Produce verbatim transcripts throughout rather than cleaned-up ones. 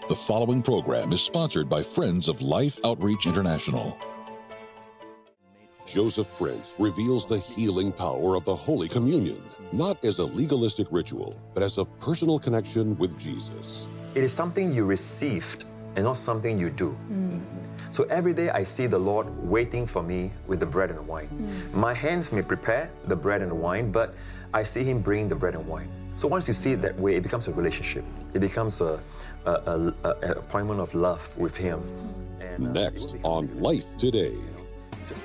The following program is sponsored by Friends of Life Outreach International. Joseph Prince reveals the healing power of the Holy Communion, not as a legalistic ritual, but as a personal connection with Jesus. It is something you received and not something you do. Mm. So every day I see the Lord waiting for me with the bread and the wine. Mm. My hands may prepare the bread and the wine, but I see Him bring the bread and wine. So once you see it that way, it becomes a relationship. It becomes a, a, a, a an appointment of love with Him. And, uh, Next on Life Today. Just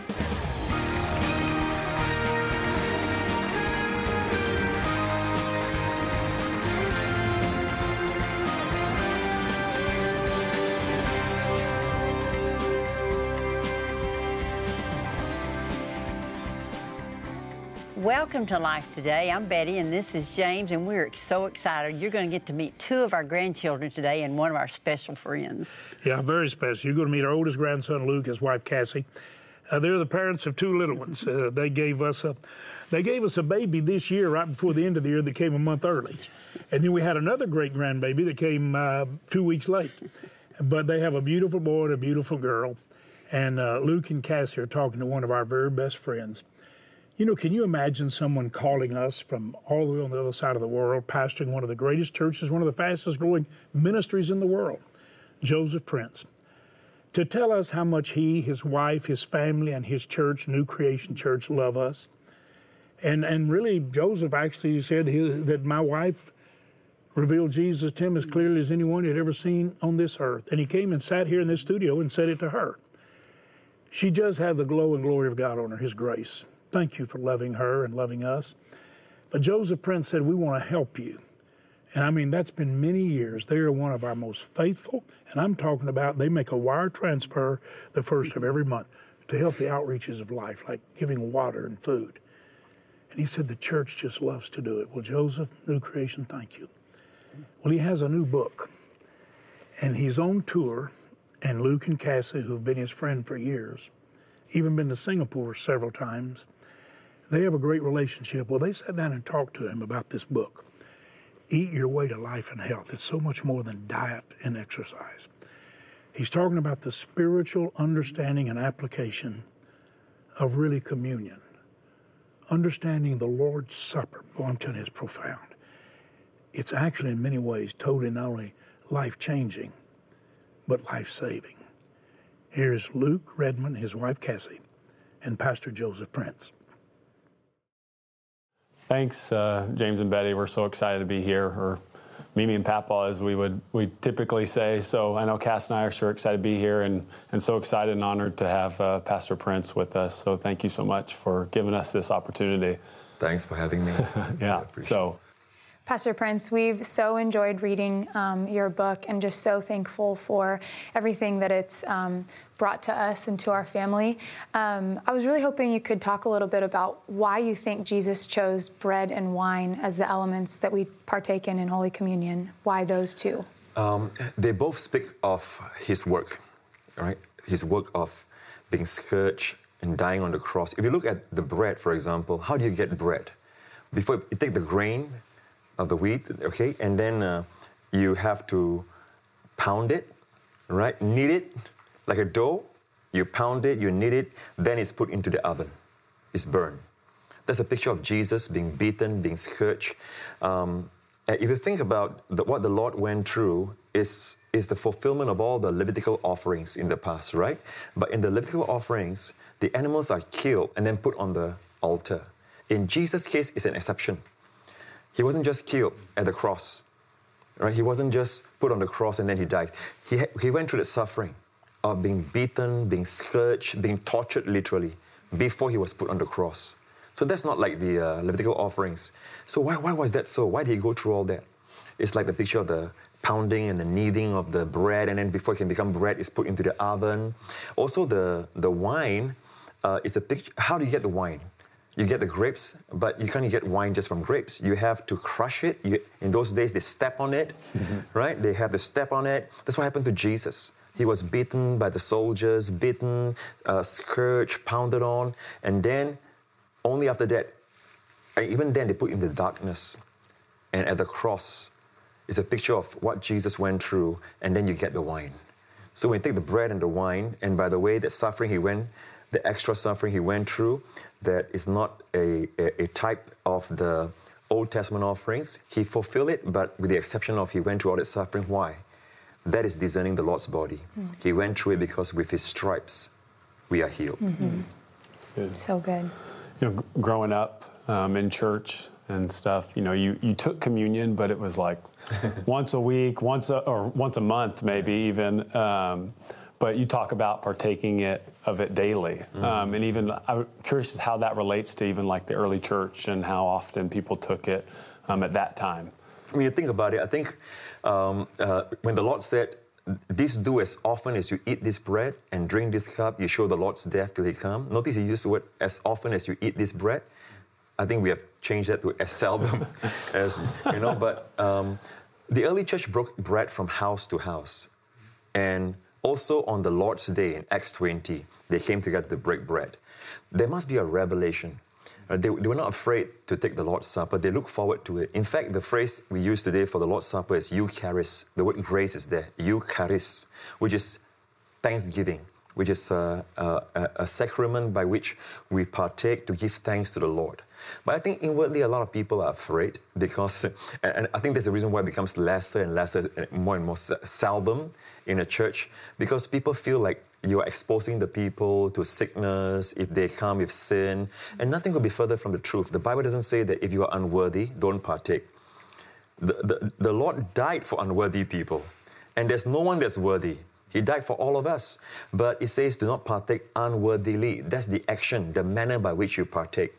Welcome to Life Today. I'm Betty, and this is James, and we're so excited. You're going to get to meet two of our grandchildren today and one of our special friends. Yeah, very special. You're going to meet our oldest grandson, Luke, his wife, Cassie. Uh, they're the parents of two little ones. Uh, they gave us a, they gave us a baby this year, right before the end of the year, that came a month early. And then we had another great grandbaby that came uh, two weeks late. But they have a beautiful boy and a beautiful girl. And uh, Luke and Cassie are talking to one of our very best friends. You know, can you imagine someone calling us from all the way on the other side of the world, pastoring one of the greatest churches, one of the fastest growing ministries in the world, Joseph Prince, to tell us how much he, his wife, his family, and his church, New Creation Church, love us. And and really, Joseph actually said he, that my wife revealed Jesus to him as clearly as anyone had ever seen on this earth. And he came and sat here in this studio and said it to her. She does have the glow and glory of God on her, His grace. Thank you for loving her and loving us. But Joseph Prince said, we want to help you. And I mean, that's been many years. They are one of our most faithful, and I'm talking about they make a wire transfer the first of every month to help the outreaches of life, like giving water and food. And he said the church just loves to do it. Well, Joseph, New Creation, thank you. Well, he has a new book, and he's on tour, and Luke and Cassie, who've been his friend for years, even been to Singapore several times, they have a great relationship. Well, they sat down and talked to him about this book, Eat Your Way to Life and Health. It's so much more than diet and exercise. He's talking about the spiritual understanding and application of really communion. Understanding the Lord's Supper. Boy, I'm telling you, it's profound. It's actually in many ways totally not only life-changing, but life-saving. Here's Luke Redmond, his wife Cassie, and Pastor Joseph Prince. Thanks, uh, James and Betty. We're so excited to be here, or Mimi and Papa, as we would we typically say. So I know Cass and I are sure excited to be here, and, and so excited and honored to have uh, Pastor Prince with us. So thank you so much for giving us this opportunity. Thanks for having me. Yeah, so. Pastor Prince, we've so enjoyed reading um, your book and just so thankful for everything that it's um, brought to us and to our family. Um, I was really hoping you could talk a little bit about why you think Jesus chose bread and wine as the elements that we partake in in Holy Communion. Why those two? Um, they both speak of His work, right? His work of being scourged and dying on the cross. If you look at the bread, for example, how do you get bread? Before you take the grain of the wheat, okay, and then uh, you have to pound it, right? Knead it like a dough. You pound it, you knead it, then it's put into the oven. It's burned. That's a picture of Jesus being beaten, being scourged. Um, if you think about the, what the Lord went through, is is the fulfillment of all the Levitical offerings in the past, right? But in the Levitical offerings, the animals are killed and then put on the altar. In Jesus' case, it's an exception. He wasn't just killed at the cross, right? He wasn't just put on the cross and then he died. He, ha- he went through the suffering of being beaten, being scourged, being tortured literally before he was put on the cross. So that's not like the uh, Levitical offerings. So why, why was that so? Why did he go through all that? It's like the picture of the pounding and the kneading of the bread, and then before it can become bread, it's put into the oven. Also the, the wine uh, is a picture. How do you get the wine? You get the grapes, but you can't get wine just from grapes. You have to crush it. You, in those days, they step on it, mm-hmm. right? They have to step on it. That's what happened to Jesus. He was beaten by the soldiers, beaten, uh, scourged, pounded on, and then only after that, and even then, they put him in the darkness. And at the cross, It's a picture of what Jesus went through, and then you get the wine. So when you take the bread and the wine, and by the way, the suffering he went, the extra suffering he went through, that is not a, a, a type of the Old Testament offerings. He fulfilled it, but with the exception of he went through all that suffering. Why? That is discerning the Lord's body. Mm. He went through it because with his stripes, we are healed. Mm-hmm. Good. So good. You know, g- growing up um, in church and stuff, you know, you, you took communion, but it was like once a week, once a, or once a month, maybe even. Um, but you talk about partaking it of it daily, mm. um, and even I'm curious how that relates to even like the early church and how often people took it um, at that time. When you think about it, I think um, uh, when the Lord said, "This do as often as you eat this bread and drink this cup, you show the Lord's death till he come." Notice he used the word "as often as you eat this bread." I think we have changed that to as seldom as, you know, but um, the early church broke bread from house to house. And also on the Lord's Day in Acts twenty, they came together to break bread. There must be a revelation. Uh, they, they were not afraid to take the Lord's Supper. They look forward to it. In fact, the phrase we use today for the Lord's Supper is Eucharist. The word grace is there, Eucharist, which is thanksgiving, which is a, a, a sacrament by which we partake to give thanks to the Lord. But I think inwardly a lot of people are afraid because, and I think there's a reason why it becomes lesser and lesser, more and more seldom in a church, because people feel like you're exposing the people to sickness if they come with sin, and nothing could be further from the truth. The Bible doesn't say that if you are unworthy, don't partake. The, the, the Lord died for unworthy people, and there's no one that's worthy. He died for all of us, but it says do not partake unworthily. That's the action, the manner by which you partake.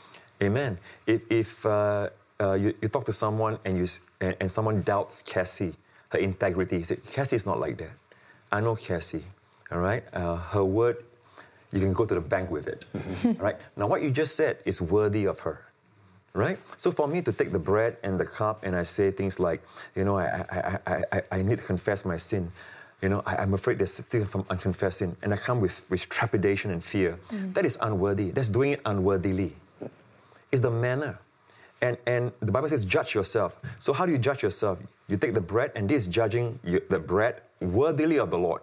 Amen. If, if uh, uh, you, you talk to someone and, you, and, and someone doubts Cassie, her integrity, you say, Cassie is not like that. I know Cassie, all right? Uh, her word, you can go to the bank with it, all right? Now, what you just said is worthy of her, right? So for me to take the bread and the cup and I say things like, you know, I, I, I, I, I need to confess my sin. You know, I, I'm afraid there's still some unconfessed sin, and I come with, with trepidation and fear. Mm. That is unworthy. That's doing it unworthily. It's the manner. And, and the Bible says, judge yourself. So how do you judge yourself? You take the bread, and this is judging you, the bread worthily of the Lord.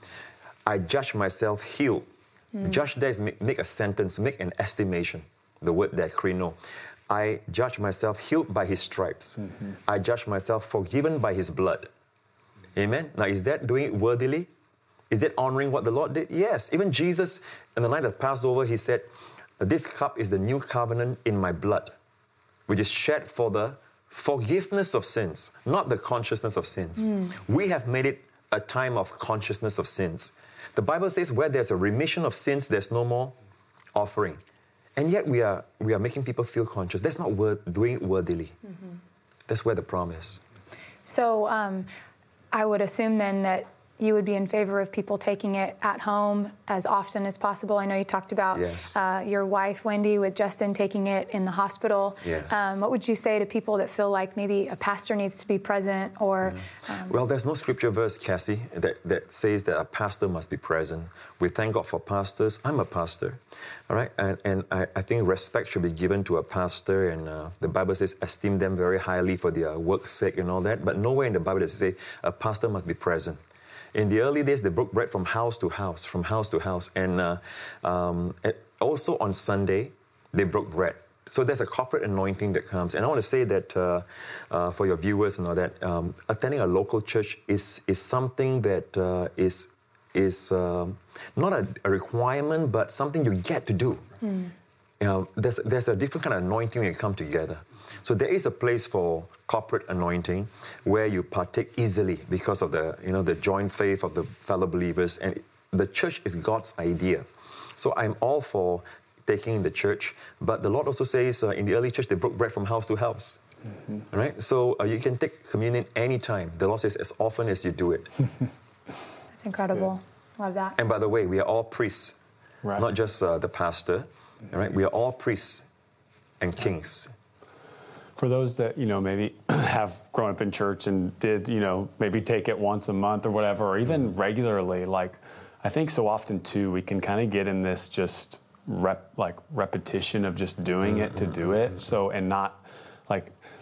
I judge myself healed. Mm. Judge there is make, make a sentence, make an estimation. The word there, krino. I judge myself healed by his stripes. Mm-hmm. I judge myself forgiven by his blood. Amen? Now, is that doing it worthily? Is that honoring what the Lord did? Yes. Even Jesus, on the night of Passover, he said, this cup is the new covenant in my blood, which is shed for the forgiveness of sins, not the consciousness of sins. Mm. We have made it a time of consciousness of sins. The Bible says where there's a remission of sins, there's no more offering. And yet we are we are making people feel conscious. That's not worth, doing it worthily. Mm-hmm. That's where the problem is. So um, I would assume then that you would be in favor of people taking it at home as often as possible. I know you talked about yes. uh, your wife, Wendy, with Justin taking it in the hospital. Yes. Um, what would you say to people that feel like maybe a pastor needs to be present or... Mm. Um, well, there's no scripture verse, Cassie, that, that says that a pastor must be present. We thank God for pastors. I'm a pastor, all right? And, and I, I think respect should be given to a pastor, and uh, the Bible says esteem them very highly for their work's sake and all that, but nowhere in the Bible does it say a pastor must be present. In the early days, they broke bread from house to house, from house to house. And uh, um, also on Sunday, they broke bread. So there's a corporate anointing that comes. And I want to say that uh, uh, for your viewers and all that, um, attending a local church is is something that uh, is is um, not a, a requirement, but something you get to do. Mm. You know, there's, there's a different kind of anointing when you come together. So there is a place for corporate anointing where you partake easily because of the, you know, the joint faith of the fellow believers. And the church is God's idea. So I'm all for taking in the church. But the Lord also says uh, in the early church, they broke bread from house to house. Mm-hmm. All right? So uh, you can take communion anytime. The Lord says as often as you do it. That's incredible. That's Love that. And by the way, we are all priests, right. not just uh, the pastor. All right? We are all priests and kings. For those that, you know, maybe have grown up in church and did, you know, maybe take it once a month or whatever, or even regularly, like, I think so often, too, we can kind of get in this just, rep, like, repetition of just doing it to do it. So, and not, like,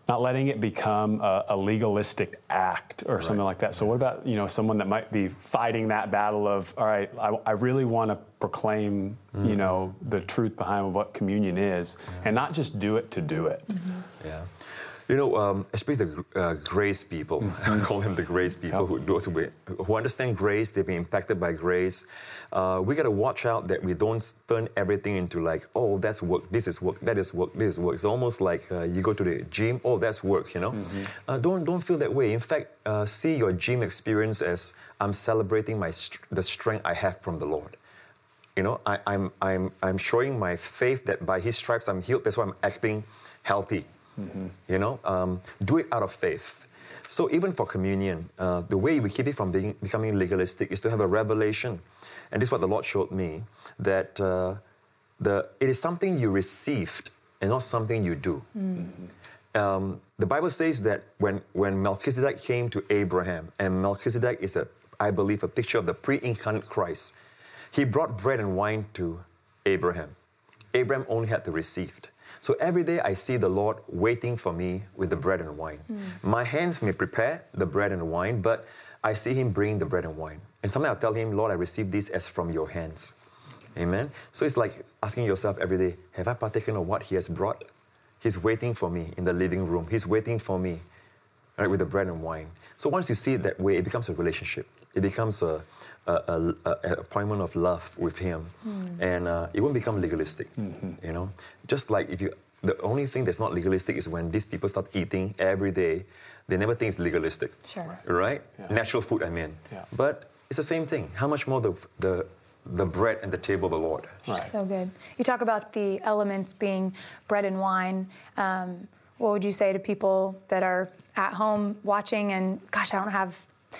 not letting it become a, a legalistic act or something like that. So what about, you know, someone that might be fighting that battle of, all right, I, I really want to proclaim, mm-hmm. you know, the truth behind what communion is, yeah. and not just do it to do it. Mm-hmm. Yeah. You know, um, especially the uh, grace people, mm-hmm. I call them the grace people, yep. who, those who, who understand grace, they've been impacted by grace. Uh, we got to watch out that we don't turn everything into like, oh, that's work, this is work, that is work, this is work. It's almost like uh, you go to the gym, oh, that's work, you know. Mm-hmm. uh, don't don't feel that way. In fact, uh, see your gym experience as I'm celebrating my the strength I have from the Lord. You know, I, I'm I'm I'm showing my faith that by His stripes I'm healed. That's why I'm acting healthy. Mm-hmm. You know, um, do it out of faith. So even for communion, uh, the way we keep it from being, becoming legalistic is to have a revelation. And this is what the Lord showed me, that uh, the it is something you received and not something you do. Mm-hmm. Um, the Bible says that when, when Melchizedek came to Abraham, and Melchizedek is, a, I believe, a picture of the pre-incarnate Christ, he brought bread and wine to Abraham. Abraham only had to receive. So every day I see the Lord waiting for me with the bread and wine. Mm. My hands may prepare the bread and wine, but I see Him bringing the bread and wine. And sometimes I tell Him, Lord, I receive this as from your hands. Amen? So it's like asking yourself every day, have I partaken of what He has brought? He's waiting for me in the living room. He's waiting for me, right, with the bread and wine. So once you see it that way, it becomes a relationship. It becomes a, a, a, a, a appointment of love with Him. Mm. And uh, it won't become legalistic, mm-hmm. you know? Just like if you, the only thing that's not legalistic is when these people start eating every day, they never think it's legalistic. Sure. Right? Yeah. Natural food, I mean. Yeah. But it's the same thing. How much more the, the, the bread and the table of the Lord. Right. So good. You talk about the elements being bread and wine. Um, what would you say to people that are at home watching and, gosh, I don't have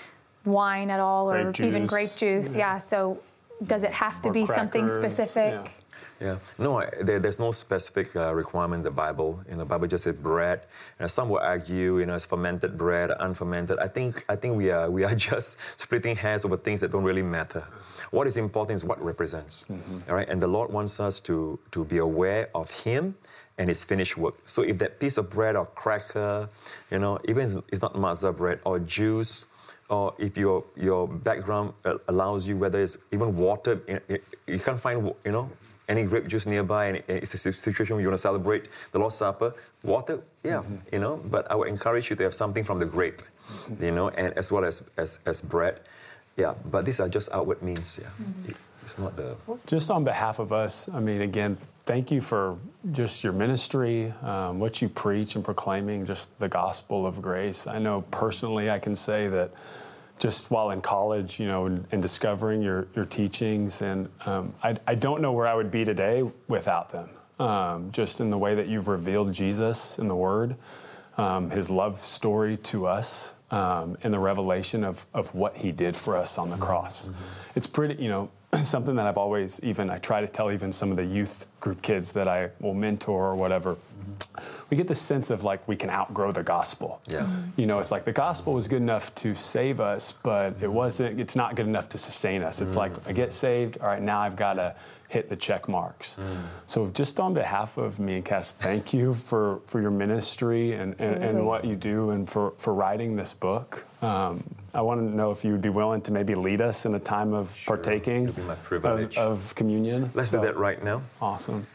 wine at all, or grape even grape juice? Yeah. yeah. So does it have to or be crackers, something specific? Yeah. Yeah, no, I, there, there's no specific uh, requirement in the Bible. You know, the Bible just says bread. And some will argue, you know, it's fermented bread, unfermented. I think, I think we are we are just splitting hairs over things that don't really matter. What is important is what represents, mm-hmm. all right? And the Lord wants us to to be aware of Him and His finished work. So if that piece of bread or cracker, you know, even if it's not matzah bread or juice, or if your your background allows you, whether it's even water, you can't find, you know, any grape juice nearby, and it's a situation where you want to celebrate the Lord's Supper, water, yeah, mm-hmm. you know, but I would encourage you to have something from the grape, mm-hmm. you know, and as well as, as, as bread, yeah, but these are just outward means, yeah, mm-hmm. it's not the... Just on behalf of us, I mean, again, thank you for just your ministry, um, what you preach and proclaiming, just the gospel of grace. I know personally I can say that just while in college, you know, and, and discovering your, your teachings. And um, I, I don't know where I would be today without them. Um, just in the way that you've revealed Jesus in the Word, um, His love story to us, um, and the revelation of, of what He did for us on the cross. Mm-hmm. It's pretty, you know, something that I've always even, I try to tell even some of the youth group kids that I will mentor or whatever, mm-hmm. we get this sense of like we can outgrow the gospel. Yeah. Mm-hmm. You know, it's like the gospel was good enough to save us, but it wasn't, it's not good enough to sustain us. It's mm-hmm. like I get saved, all right, now I've got to hit the check marks. Mm. So just on behalf of me and Cass, thank you for, for your ministry and, and, and what you do, and for, for writing this book. Um, I want to know if you would be willing to maybe lead us in a time of sure. partaking It'll be my privilege. Of, of communion. Let's so, do that right now. Awesome.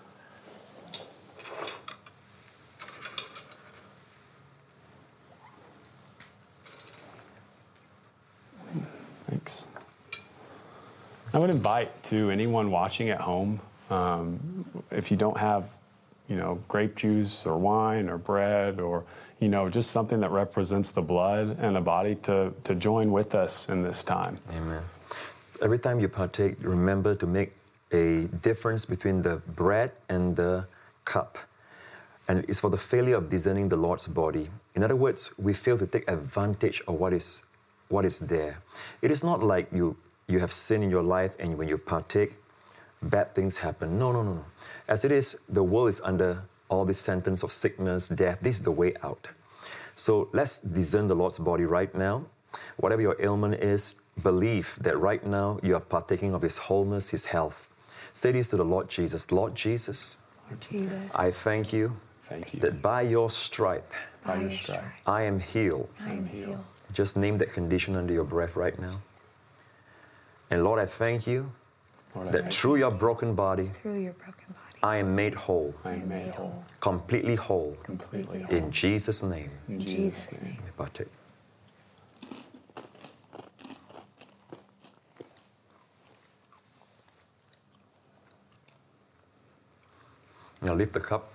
Thanks. I would invite to anyone watching at home, um, if you don't have, you know, grape juice or wine or bread or, you know, just something that represents the blood and the body, to, to join with us in this time. Amen. Every time you partake, remember to make a difference between the bread and the cup. And it's for the failure of discerning the Lord's body. In other words, we fail to take advantage of what is what is there. It is not like you you have sin in your life and when you partake, bad things happen. No, no, no, no. As it is, the world is under all this sentence of sickness, death. This is the way out. So let's discern the Lord's body right now. Whatever your ailment is, believe that right now you are partaking of His wholeness, His health. Say this to the Lord Jesus. Lord Jesus, Lord Jesus. I thank you Thank you. That by your stripe, By your stripe, I am healed. I am healed. Just name that condition under your breath right now. And Lord, I thank you Lord, I that thank through your broken body, Through your broken body, I am made whole, I am made whole, completely whole. completely whole. In Jesus' name. In in Jesus' Jesus' name. name. Partake. Now lift the cup.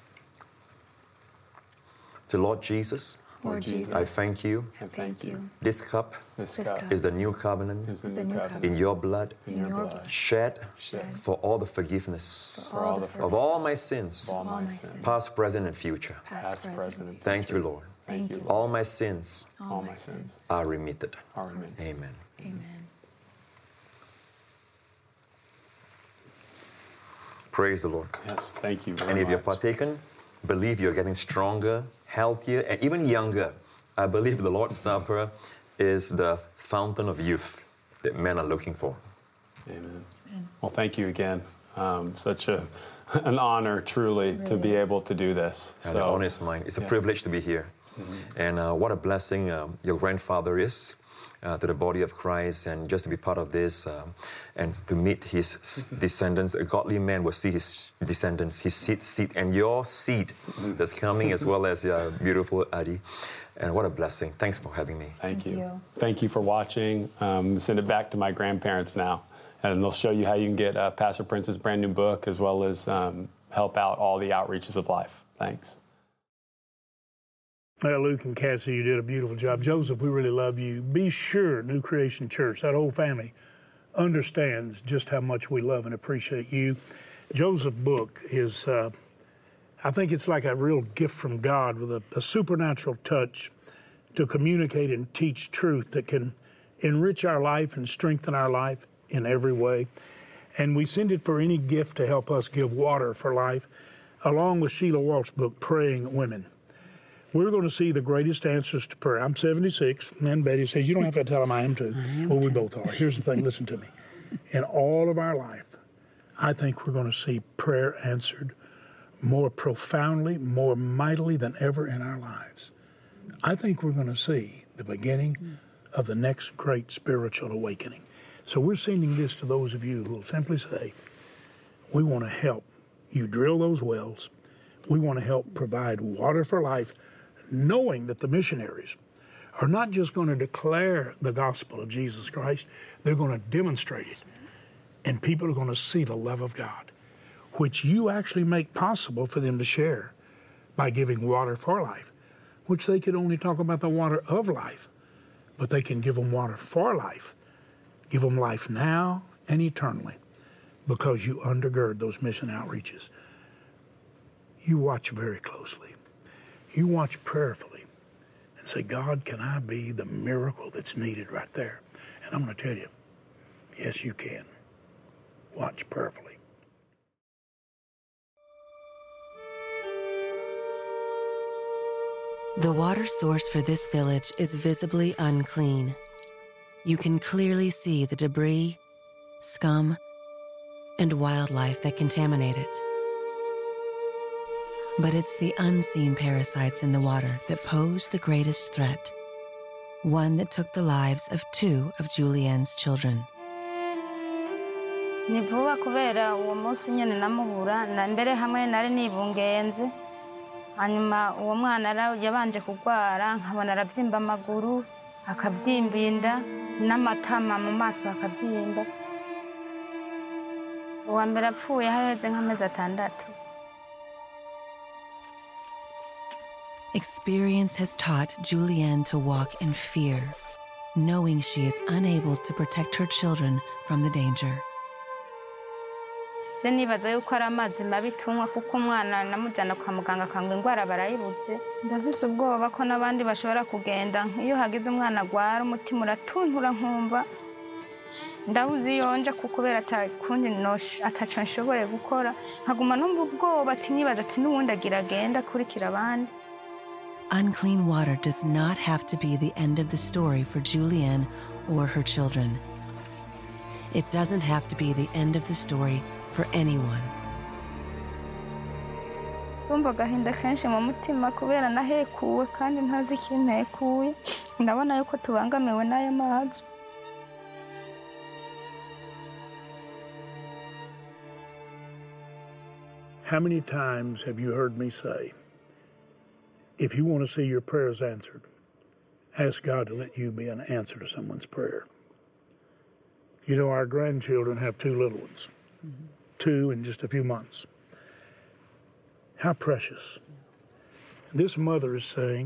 To Lord Jesus, Lord Jesus, I thank you. I thank you. This cup This This cup cup is the new covenant is the is the new new covenant in your blood, in your your blood, blood. shed shed for all the forgiveness for all the of all my sins, all my my sins, sins, past, present, and future. past, present, and Thank future. you, Lord. Thank you, Lord. All my sins All my sins are remitted. are remitted. Amen. Amen. Praise the Lord. Yes, thank you very And if you're much. partaken, believe you're getting stronger, healthier, and even younger. I believe the Lord's Supper is the fountain of youth that men are looking for. Amen. Well, thank you again. Um, such a an honor, truly, to be able to do this. And the honor is mine. It's a yeah. privilege to be here. Mm-hmm. And uh, what a blessing um, your grandfather is uh, to the body of Christ, and just to be part of this um, and to meet his s- descendants. A godly man will see his descendants, his seed, seed, and your seed that's coming, as well as your beautiful Adi. And what a blessing. Thanks for having me. Thank, Thank you. you. Thank you for watching. Um, send it back to my grandparents now, and they'll show you how you can get uh, Pastor Prince's brand new book, as well as um, help out all the outreaches of life. Thanks. Well, Luke and Cassie, you did a beautiful job. Joseph, we really love you. Be sure New Creation Church, that whole family, understands just how much we love and appreciate you. Joseph's book is, uh, I think it's like a real gift from God with a, a supernatural touch to communicate and teach truth that can enrich our life and strengthen our life in every way. And we send it for any gift to help us give water for life, along with Sheila Walsh's book, Praying Women. We're going to see the greatest answers to prayer. I'm seventy-six, and Betty says, you don't have to tell them I am too. am Well, we too. both are. Here's the thing, listen to me. In all of our life, I think we're going to see prayer answered more profoundly, more mightily than ever in our lives. I think we're going to see the beginning of the next great spiritual awakening. So we're sending this to those of you who will simply say, we want to help you drill those wells. We want to help provide water for life, knowing that the missionaries are not just going to declare the gospel of Jesus Christ, they're going to demonstrate it. And people are going to see the love of God, which you actually make possible for them to share by giving water for life, which they could only talk about the water of life, but they can give them water for life, give them life now and eternally, because you undergird those mission outreaches. You watch very closely. You watch prayerfully and say, God, can I be the miracle that's needed right there? And I'm going to tell you, yes, you can. Watch prayerfully. The water source for this village is visibly unclean. You can clearly see the debris, scum, and wildlife that contaminate it. But it's the unseen parasites in the water that pose the greatest threat, one that took the lives of two of Julienne's children. Ni vuba kubera uwo munsi nyene namuhura na mbere hamwe nari nibungenze hanyuma uwo mwana yabanje kugwara nkabona arabyimba amaguru akabyimba inda n'amatama mu maso akabyimba uwa mbere apfuye haheze nk'amezi atandatu. Experience has taught Julienne to walk in fear, knowing she is unable to protect her children from the danger. Je nibaza yuko ari amazi mabi tunywa kuko umwana namujyana kwa muganga akangwa indwara barayibuze. Ndafise ubwoba ko n'abandi bashobora kugenda iyo hagize umwana agwara umutima uratuntura nkumva ndabuze yonje kuko kubera atakundi ataco nshoboye gukora nkaguma numva ubwoba ati nibaza ati n'ubundi agira agenda akurikira abandi. Unclean water does not have to be the end of the story for Julienne or her children. It doesn't have to be the end of the story for anyone. Ndumva agahinda kenshi mu mutima kubera nahekuwe kandi ntazi ikintu ntekuye. Ndabona yuko tubangamiwe n'aya mazi. How many times have you heard me say, if you want to see your prayers answered, ask God to let you be an answer to someone's prayer? You know, our grandchildren have two little ones, mm-hmm. two in just a few months. How precious. This mother is saying,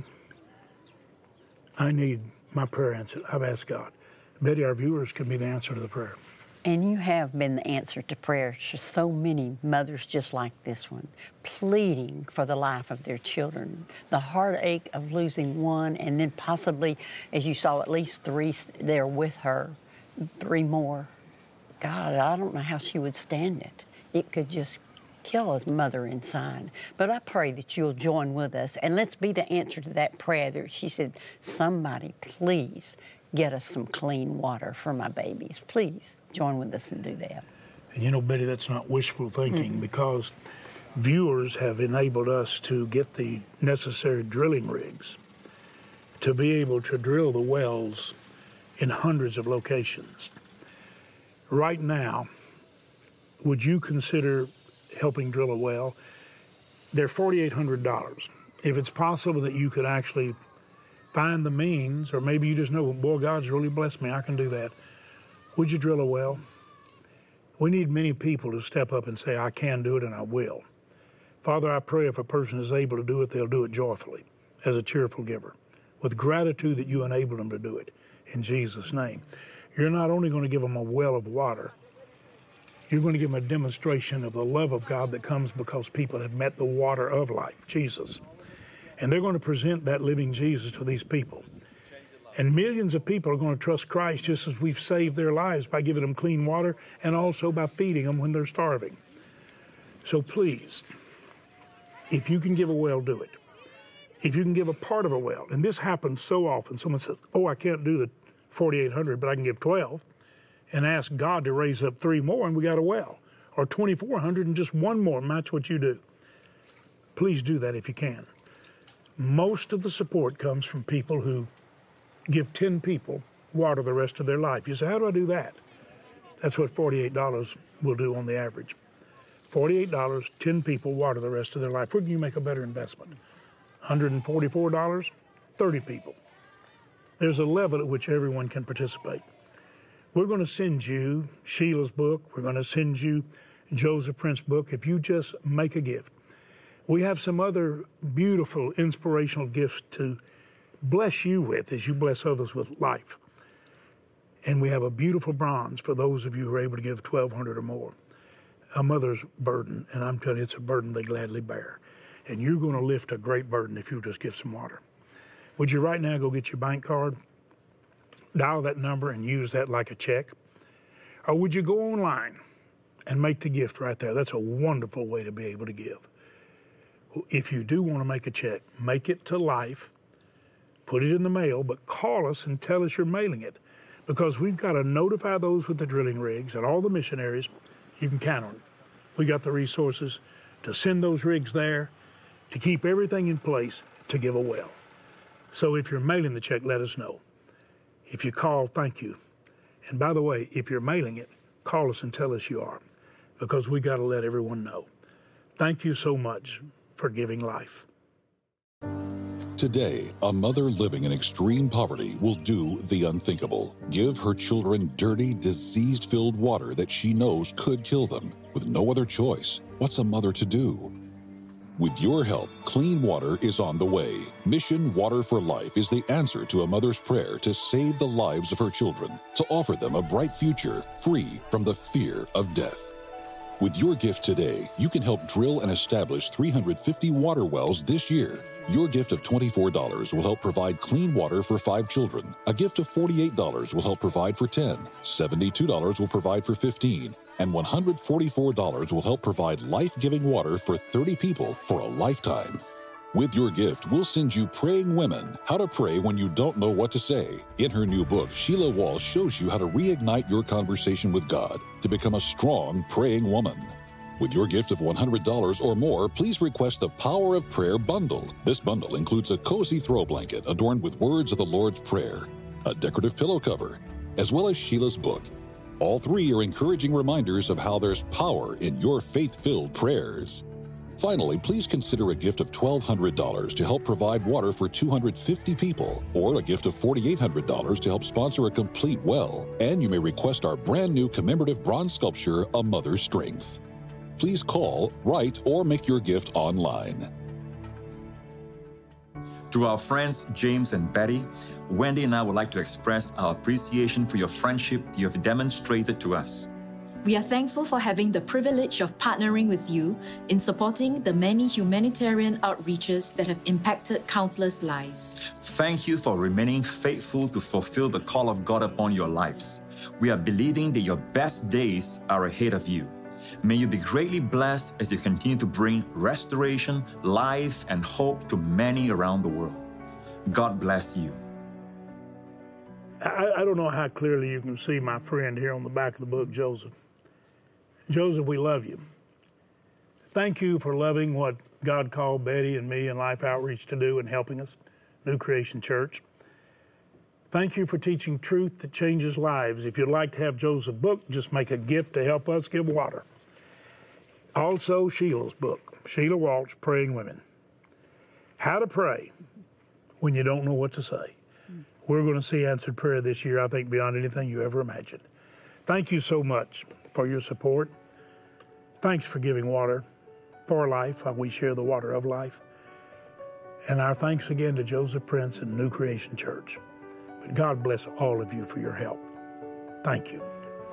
I need my prayer answered. I've asked God. Betty, our viewers can be the answer to the prayer. And you have been the answer to prayer to so many mothers just like this one, pleading for the life of their children, the heartache of losing one, and then possibly, as you saw, at least three there with her, three more. God, I don't know how she would stand it. It could just kill a mother inside. But I pray that you'll join with us, and let's be the answer to that prayer. There, she said, somebody, please get us some clean water for my babies. Please join with us and do that. And you know, Betty, that's not wishful thinking, mm-hmm. because viewers have enabled us to get the necessary drilling rigs to be able to drill the wells in hundreds of locations. Right now, would you consider helping drill a well? They're four thousand eight hundred dollars. If it's possible that you could actually find the means, or maybe you just know, boy, God's really blessed me, I can do that. Would you drill a well? We need many people to step up and say, I can do it and I will. Father, I pray if a person is able to do it, they'll do it joyfully, as a cheerful giver, with gratitude that you enable them to do it, in Jesus' name. You're not only going to give them a well of water, you're going to give them a demonstration of the love of God that comes because people have met the water of life, Jesus. And they're going to present that living Jesus to these people. And millions of people are going to trust Christ just as we've saved their lives by giving them clean water and also by feeding them when they're starving. So please, if you can give a well, do it. If you can give a part of a well, and this happens so often, someone says, oh, I can't do the four thousand eight hundred, but I can give twelve, and ask God to raise up three more and we got a well, or twenty-four hundred and just one more, match what you do. Please do that if you can. Most of the support comes from people who give ten people water the rest of their life. You say, how do I do that? That's what forty-eight dollars will do on the average. forty-eight dollars, ten people water the rest of their life. Where can you make a better investment? one hundred forty-four dollars, thirty people. There's a level at which everyone can participate. We're going to send you Sheila's book. We're going to send you Joseph Prince's book if you just make a gift. We have some other beautiful, inspirational gifts to bless you with as you bless others with life. And we have a beautiful bronze for those of you who are able to give twelve hundred dollars or more. A mother's burden, and I'm telling you, it's a burden they gladly bear. And you're going to lift a great burden if you just give some water. Would you right now go get your bank card, dial that number, and use that like a check? Or would you go online and make the gift right there? That's a wonderful way to be able to give. If you do want to make a check, make it to Life, put it in the mail, but call us and tell us you're mailing it, because we've got to notify those with the drilling rigs and all the missionaries. You can count on it. We got the resources to send those rigs there, to keep everything in place to give a well. So if you're mailing the check, let us know. If you call, thank you. And by the way, if you're mailing it, call us and tell us you are, because we got to let everyone know. Thank you so much for giving life. Today, a mother living in extreme poverty will do the unthinkable. Give her children dirty, disease-filled water that she knows could kill them. With no other choice, what's a mother to do? With your help, clean water is on the way. Mission Water for Life is the answer to a mother's prayer to save the lives of her children, to offer them a bright future free from the fear of death. With your gift today, you can help drill and establish three hundred fifty water wells this year. Your gift of twenty-four dollars will help provide clean water for five children. A gift of forty-eight dollars will help provide for ten. seventy-two dollars will provide for fifteen. And one hundred forty-four dollars will help provide life-giving water for thirty people for a lifetime. With your gift, we'll send you Praying Women, How to Pray When You Don't Know What to Say. In her new book, Sheila Walsh shows you how to reignite your conversation with God to become a strong praying woman. With your gift of one hundred dollars or more, please request the Power of Prayer bundle. This bundle includes a cozy throw blanket adorned with words of the Lord's Prayer, a decorative pillow cover, as well as Sheila's book. All three are encouraging reminders of how there's power in your faith-filled prayers. Finally, please consider a gift of twelve hundred dollars to help provide water for two hundred fifty people, or a gift of four thousand eight hundred dollars to help sponsor a complete well. And you may request our brand new commemorative bronze sculpture, A Mother's Strength. Please call, write, or make your gift online. To our friends James and Betty, Wendy and I would like to express our appreciation for your friendship you have demonstrated to us. We are thankful for having the privilege of partnering with you in supporting the many humanitarian outreaches that have impacted countless lives. Thank you for remaining faithful to fulfill the call of God upon your lives. We are believing that your best days are ahead of you. May you be greatly blessed as you continue to bring restoration, life, and hope to many around the world. God bless you. I, I don't know how clearly you can see my friend here on the back of the book, Joseph. Joseph, we love you. Thank you for loving what God called Betty and me and Life Outreach to do and helping us, New Creation Church. Thank you for teaching truth that changes lives. If you'd like to have Joseph's book, just make a gift to help us give water. Also, Sheila's book, Sheila Walsh, Praying Women. How to pray when you don't know what to say. We're going to see answered prayer this year, I think, beyond anything you ever imagined. Thank you so much for your support. Thanks for giving water for life, how we share the water of life. And our thanks again to Joseph Prince and New Creation Church. But God bless all of you for your help. Thank you.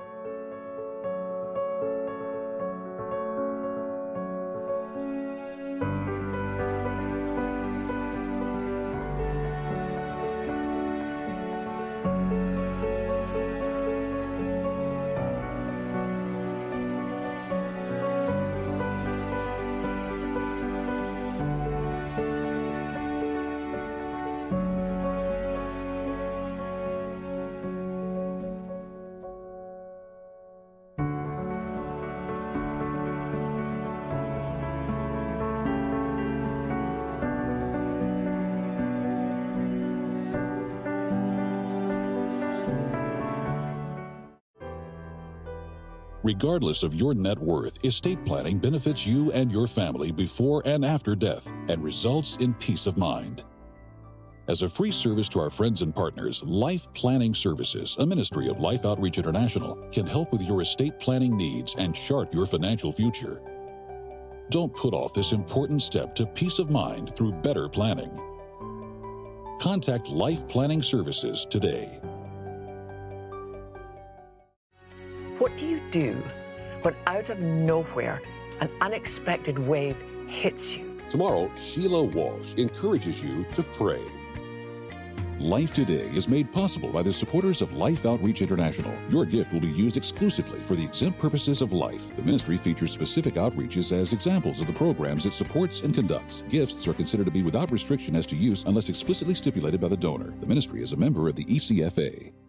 Regardless of your net worth, estate planning benefits you and your family before and after death and results in peace of mind. As a free service to our friends and partners, Life Planning Services, a ministry of Life Outreach International, can help with your estate planning needs and chart your financial future. Don't put off this important step to peace of mind through better planning. Contact Life Planning Services today. What do you do when out of nowhere an unexpected wave hits you? Tomorrow, Sheila Walsh encourages you to pray. Life Today is made possible by the supporters of Life Outreach International. Your gift will be used exclusively for the exempt purposes of life. The ministry features specific outreaches as examples of the programs it supports and conducts. Gifts are considered to be without restriction as to use unless explicitly stipulated by the donor. The ministry is a member of the E C F A.